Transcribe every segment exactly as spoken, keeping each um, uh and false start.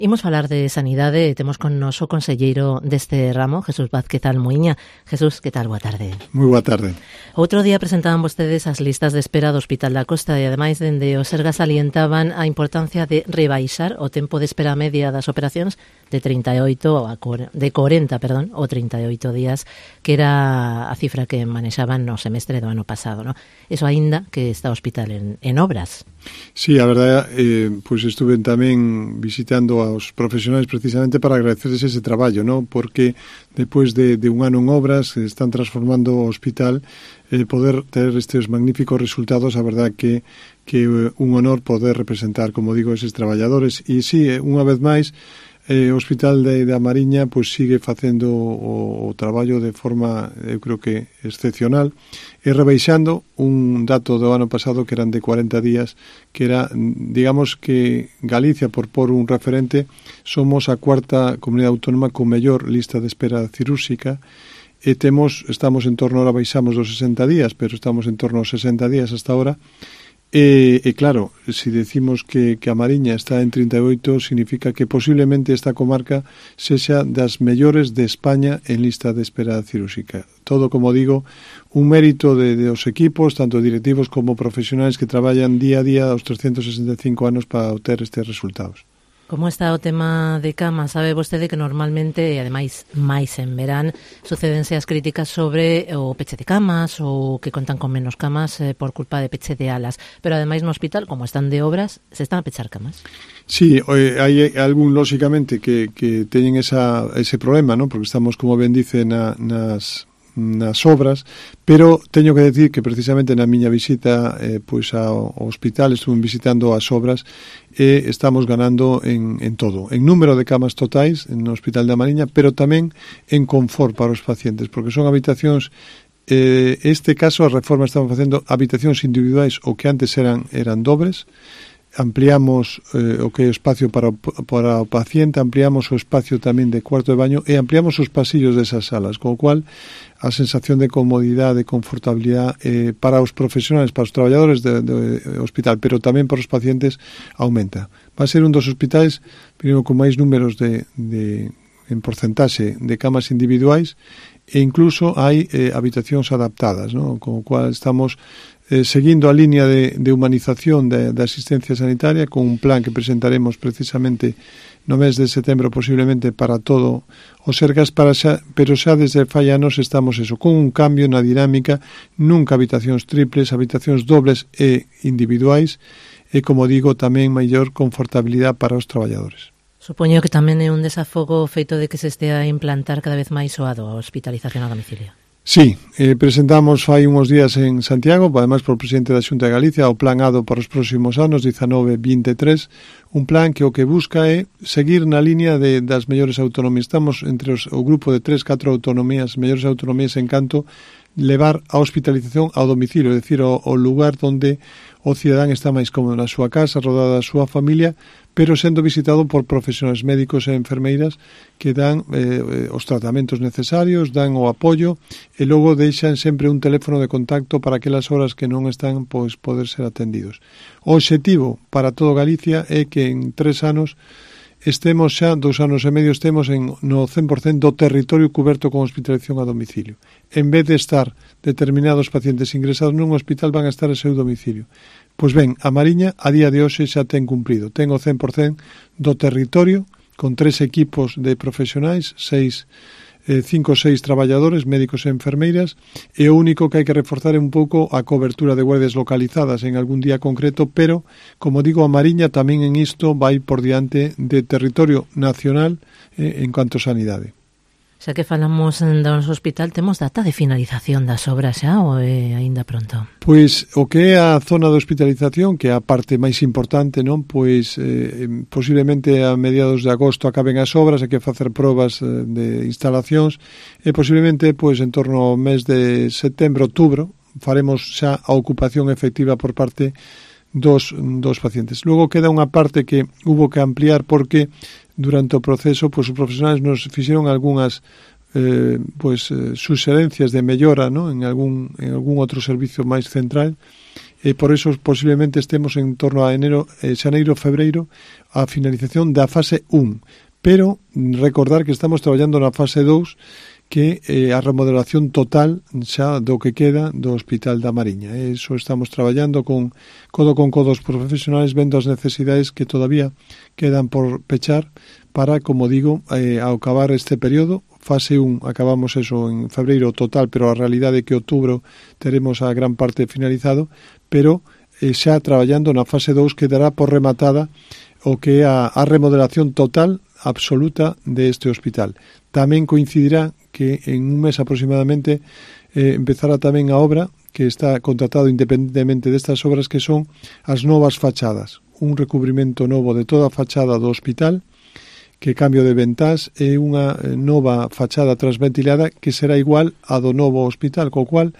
Imos falar de sanidade e temos con nos o conselleiro deste ramo, Jesús Vázquez Almuíña. Jesús, que tal? Boa tarde. Moi boa tarde. Outro día presentaban vostedes as listas de espera do Hospital da Costa e ademais dende o Sergas alientaban a importancia de rebaixar o tempo de espera media das operacións de trinta e oito a de corenta, perdón, ou trinta e oito días, que era a cifra que manexaban no semestre do ano pasado, ¿no? Eso aínda que está o hospital en, en obras. Sí, a verdade, eh, pois pues estuve tamén visitando aos profesionais precisamente para agradecerles ese traballo, ¿no? Porque depois de, de un ano en obras están transformando o hospital, eh, poder ter estes magníficos resultados, a verdade que que un honor poder representar, como digo, eses traballadores. E sí, unha vez máis, Eh, o Hospital de, da Mariña pois sigue facendo o, o traballo de forma, eu creo que excepcional, e rebaixando un dato do ano pasado que eran de corenta días, que era, digamos que Galicia, por por un referente, somos a cuarta comunidade autónoma con mellor lista de espera cirúrxica, e temos, estamos en torno, ahora baixamos dos sesenta días, pero estamos en torno aos sesenta días hasta ahora. E, e claro, se decimos que, que a Mariña está en trinta e oito, significa que posiblemente esta comarca sexa das mellores de España en lista de espera cirúrxica. Todo, como digo, un mérito de, de os equipos, tanto directivos como profesionais que traballan día a día aos trescentos sesenta e cinco anos para obter estes resultados. Como está o tema de cama? Sabe vostede que normalmente, e ademais máis en verán, sucédense as críticas sobre o peche de camas ou que contan con menos camas eh, por culpa de peche de alas. Pero ademais no hospital, como están de obras, se están a pechar camas. Sí, hai algún, lóxicamente, que, que teñen esa, ese problema, ¿no? Porque estamos, como ben dice, na, nas... nas obras, pero teño que decir que precisamente na miña visita eh, pois ao hospital estuve visitando as obras e estamos ganando en, en todo, en número de camas totais no Hospital da Mariña, pero tamén en confort para os pacientes, porque son habitacións, eh, este caso a reforma estamos facendo habitacións individuais o que antes eran eran dobles. Ampliamos eh, o que é o espacio para o, para o paciente, ampliamos o espacio tamén de cuarto de baño e ampliamos os pasillos desas salas, con o cual a sensación de comodidade, de confortabilidade eh, para os profesionales, para os traballadores do hospital, pero tamén para os pacientes aumenta. Va a ser un dos hospitais primeiro con máis números de, de en porcentaxe de camas individuais e incluso hai eh, habitacións adaptadas, ¿no? Con o cual estamos Eh, seguindo a línea de, de humanización de, de asistencia sanitaria con un plan que presentaremos precisamente no mes de setembro posiblemente para todo o Sergas, para xa, pero xa desde fai anos estamos eso, con un cambio na dinámica, nunca habitacións triples, habitacións dobles e individuais e, como digo, tamén maior confortabilidade para os traballadores. Supoño que tamén é un desafogo feito de que se estea a implantar cada vez máis soado a hospitalización a domicilio. Sí, eh, presentamos fai uns días en Santiago, además por presidente da Xunta de Galicia, o plan A D O para os próximos anos, diecinueve vinte e tres, un plan que o que busca é seguir na línea de, das mellores autonomías. Estamos entre os, o grupo de tres, catro autonomías, mellores autonomías en canto levar a hospitalización ao domicilio, é dicir, o, o lugar onde o cidadán está máis cómodo na súa casa, rodada da súa familia, pero sendo visitado por profesionais médicos e enfermeiras que dan eh, os tratamentos necesarios, dan o apoio e logo deixan sempre un teléfono de contacto para aquelas horas que non están, pois, poder ser atendidos. O obxectivo para todo Galicia é que en tres anos estemos xa, dos anos e medio, estemos en, no cen por cento do territorio coberto con hospitalización a domicilio. En vez de estar determinados pacientes ingresados nun hospital, van a estar a seu domicilio. Pois ben, a Mariña a día de hoxe xa ten cumprido. Ten o cen por cento do territorio, con tres equipos de profesionais, seis, eh, cinco ou seis traballadores, médicos e enfermeiras, e o único que hai que reforzar é un pouco a cobertura de guardias localizadas en algún día concreto, pero, como digo, a Mariña tamén en isto vai por diante de territorio nacional eh, en cuanto a sanidade. Xa que falamos do noso hospital, temos data de finalización das obras xa ou é aínda pronto? Pois o que é a zona de hospitalización, que é a parte máis importante, non? Pois eh, posiblemente a mediados de agosto acaben as obras, hai que facer probas eh, de instalacións e posiblemente pois en torno ao mes de setembro, outubro, faremos xa a ocupación efectiva por parte dos, dos pacientes. Logo queda unha parte que hubo que ampliar porque durante o proceso, pois os profesionais nos fixeron algunhas eh, pois, eh, suxerencias de mellora, ¿no? en algún en algún outro servicio máis central e por eso posiblemente estemos en torno a enero, eh, xaneiro, febreiro, a finalización da fase un. Pero recordar que estamos traballando na fase dous, que é eh, a remodelación total xa do que queda do Hospital da Mariña. Eso estamos traballando con codo con codos profesionales, vendo as necesidades que todavía quedan por pechar para, como digo, eh, ao acabar este período, fase un, acabamos eso en febreiro total, pero a realidade é que outubro teremos a gran parte finalizado, pero eh, xa traballando na fase dous que dará por rematada o que é a, a remodelación total absoluta deste hospital. Tamén coincidirá que en un mes aproximadamente eh, empezará tamén a obra que está contratado independentemente destas obras, que son as novas fachadas, un recubrimento novo de toda a fachada do hospital, que cambio de ventás e unha nova fachada transventilada que será igual a do novo hospital, co cual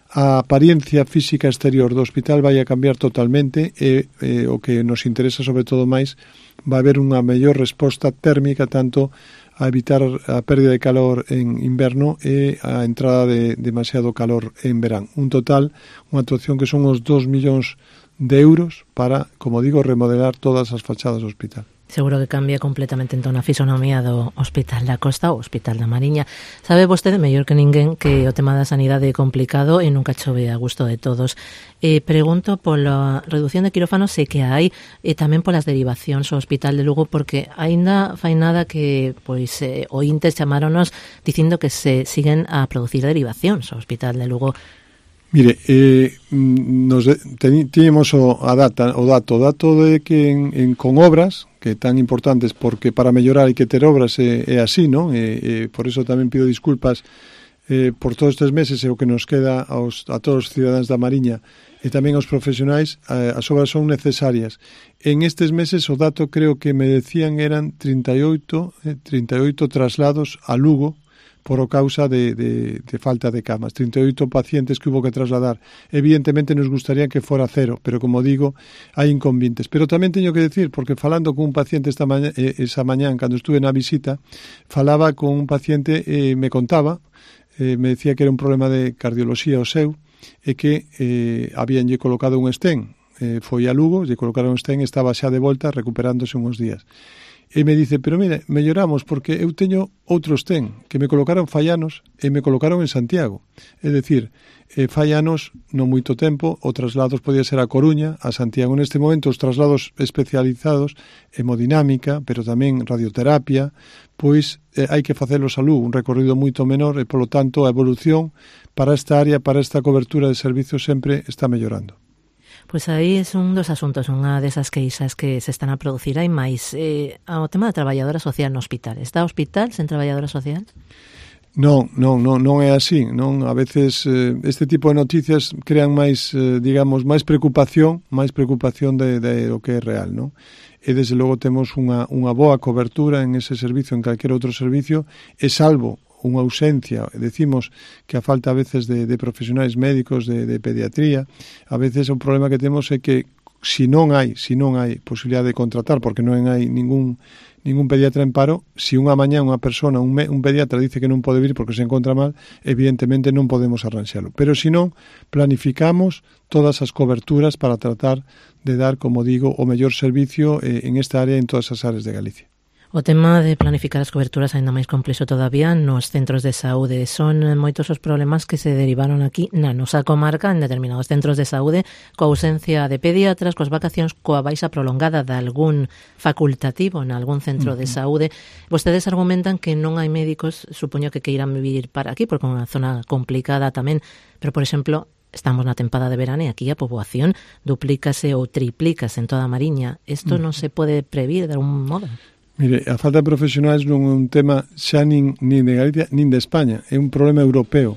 a apariencia física exterior do hospital vai a cambiar totalmente e eh, o que nos interesa sobre todo máis, vai haber unha mellor resposta térmica tanto a evitar a pérdida de calor en inverno e a entrada de demasiado calor en verán. Un total, unha actuación que son os dos millóns de euros para, como digo, remodelar todas as fachadas do hospital. Seguro que cambia completamente entón a fisonomía do Hospital da Costa ou Hospital da Mariña. Sabe vostede mellor que ninguén que o tema da sanidade é complicado e nunca chove a gusto de todos. Eh, pregunto pola reducción de quirófanos, sei que hai, e tamén polas derivacións ao Hospital de Lugo, porque aínda fai nada que pois eh, ointes chamáronos dicindo que se siguen a producir derivacións ao Hospital de Lugo. Mire, eh, nos teníamos o, a data, o dato, o dato de que en, en, con obras, que tan importantes, porque para mellorar hai que ter obras, é, é así, non? E, e por eso tamén pido disculpas eh, por todos estes meses e o que nos queda aos, a todos os cidadáns da Mariña e tamén aos profesionais, eh, as obras son necesarias. En estes meses o dato creo que me decían eran trinta e oito, eh, trinta e oito traslados a Lugo, por causa de, de, de falta de camas. trinta e oito pacientes que hubo que trasladar. Evidentemente nos gustaría que fora cero, pero como digo, hai inconvenientes. Pero tamén teño que decir, porque falando con un paciente esta maña, esa mañán, cando estuve na visita, falaba con un paciente e eh, me contaba, eh, me decía que era un problema de cardioloxía o seu, e que eh, habíanlle colocado un stent. Eh, foi a Lugo, lle colocaron un stent, estaba xa de volta, recuperándose uns días. E me dice, pero mire, melloramos porque eu teño outro stent que me colocaron fai anos e me colocaron en Santiago. É dicir, eh, fai anos, non moito tempo, o traslados podía ser a Coruña, a Santiago. Neste momento os traslados especializados, hemodinámica, pero tamén radioterapia, pois eh, hai que facelos a Lugo, un recorrido moito menor e, polo tanto, a evolución para esta área, para esta cobertura de servicios sempre está mellorando. Pois aí é un dos asuntos, unha desas queixas que se están a producir. Hai máis eh, ao tema da traballadora social no hospital. Está o hospital sen traballadora social? Non, non, non, non é así. Non, a veces eh, este tipo de noticias crean máis, eh, digamos, máis preocupación, máis preocupación de, de o que é real, non? E desde logo temos unha, unha boa cobertura en ese servicio, en calquer outro servicio, e salvo unha ausencia, decimos que a falta a veces de, de profesionais médicos de, de pediatría, a veces o problema que temos é que si non hai, si non hai posibilidade de contratar, porque non hai ningún ningún pediatra en paro, si unha mañá unha persona, un, me, un pediatra dice que non pode vir porque se encontra mal, evidentemente non podemos arranxalo. Pero si non, planificamos todas as coberturas para tratar de dar, como digo, o mellor servicio eh, en esta área, en todas as áreas de Galicia. O tema de planificar as coberturas aínda máis complexo todavía nos centros de saúde. Son moitos os problemas que se derivaron aquí na nosa comarca en determinados centros de saúde, coa ausencia de pediatras, coas vacacións, coa baixa prolongada de algún facultativo en algún centro uh-huh. de saúde. Vostedes argumentan que non hai médicos, supoño que queiran vivir para aquí, porque é unha zona complicada tamén, pero, por exemplo, estamos na tempada de verano e aquí a poboación duplícase ou triplícase en toda a Mariña. Isto uh-huh. non se pode previr de algún modo? Mire, a falta de profesionais non é un tema xa nin, nin de Galicia nin de España, é un problema europeo.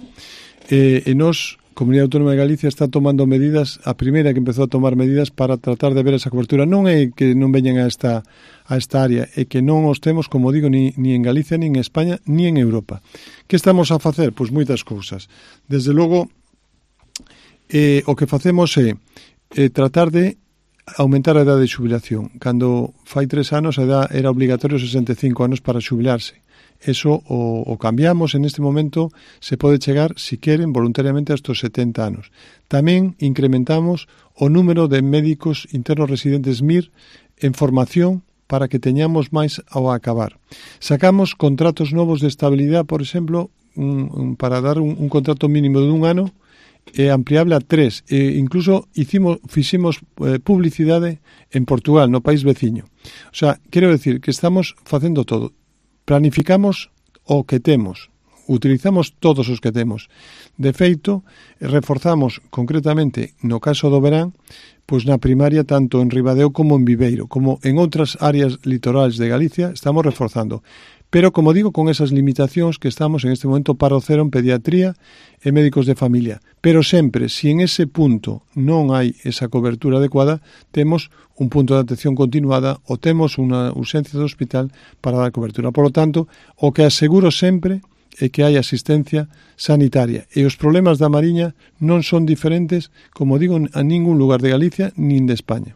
E, e nos, Comunidade Autónoma de Galicia, está tomando medidas, a primeira que empezou a tomar medidas para tratar de ver esa cobertura. Non é que non veñan a esta, a esta área, é que non os temos, como digo, ni, ni en Galicia, ni en España, ni en Europa. Que estamos a facer? Pois moitas cousas. Desde logo, eh, o que facemos é eh, tratar de aumentar a idade de xubilación. Cando fai tres anos a idade era obligatorio sesenta e cinco anos para xubilarse. Eso o, o cambiamos, en este momento se pode chegar, si queren, voluntariamente hasta os setenta anos. Tamén incrementamos o número de médicos internos residentes M I R en formación para que teñamos máis ao acabar. Sacamos contratos novos de estabilidade, por exemplo, un, un, para dar un, un contrato mínimo de un ano e ampliable a tres. E incluso hicimos, fiximos eh, publicidade en Portugal, no país veciño. O sea, quero decir que estamos facendo todo. Planificamos o que temos, utilizamos todos os que temos. De feito, reforzamos concretamente, no caso do verán, pois na primaria tanto en Ribadeo como en Viveiro, como en outras áreas litorales de Galicia, estamos reforzando. Pero, como digo, con esas limitacións que estamos en este momento paro cero en pediatría e médicos de familia. Pero sempre, se en ese punto non hai esa cobertura adecuada, temos un punto de atención continuada ou temos unha urxencia do hospital para dar cobertura. Por lo tanto, o que aseguro sempre é que hai asistencia sanitaria. E os problemas da Mariña non son diferentes, como digo, a ningún lugar de Galicia nin de España.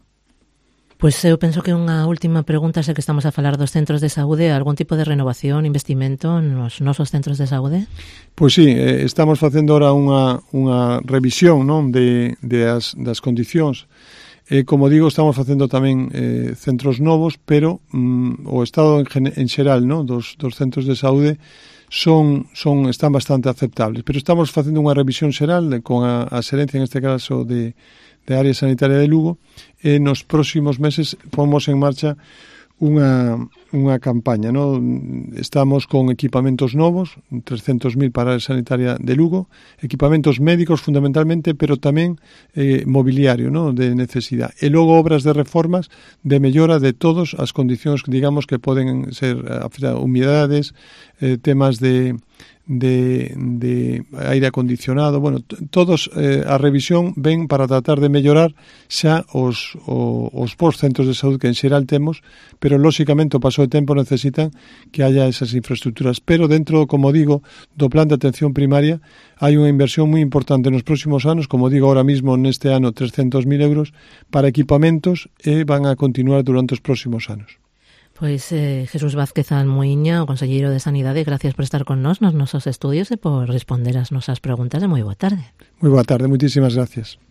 Pois eu penso que unha última pregunta, xa que estamos a falar dos centros de saúde, algún tipo de renovación, investimento nos nosos centros de saúde? Pois sí, eh, estamos facendo ahora unha, unha revisión, non, de, de as, das condicións. Eh, como digo, estamos facendo tamén eh, centros novos, pero mm, o estado en, en xeral, non, dos, dos centros de saúde son, son están bastante aceptables. Pero estamos facendo unha revisión xeral de, con a, a xerencia, en este caso, de de área sanitaria de Lugo, e nos próximos meses pomos en marcha unha, unha campaña, ¿no? Estamos con equipamentos novos, trescentos mil para a área sanitaria de Lugo, equipamentos médicos fundamentalmente, pero tamén eh, mobiliario, ¿no? De necesidade. E logo obras de reformas de mellora de todas as condicións, digamos, que poden ser humidades, eh, temas de de, de aire acondicionado, bueno, todos eh, a revisión ven para tratar de mellorar xa os, o, os pos centros de saúde que en xeral temos, pero lóxicamente o paso de tempo necesitan que haya esas infraestructuras, pero dentro, como digo, do plan de atención primaria hai unha inversión moi importante nos próximos anos, como digo ahora mismo neste ano trescentos mil euros para equipamentos e van a continuar durante os próximos anos. Pois eh, Jesús Vázquez Almuíña, o conselleiro de Sanidade, gracias por estar con nós nos nosos estudios e por responder as nosas preguntas e moi boa tarde. Moi boa tarde, moitísimas gracias.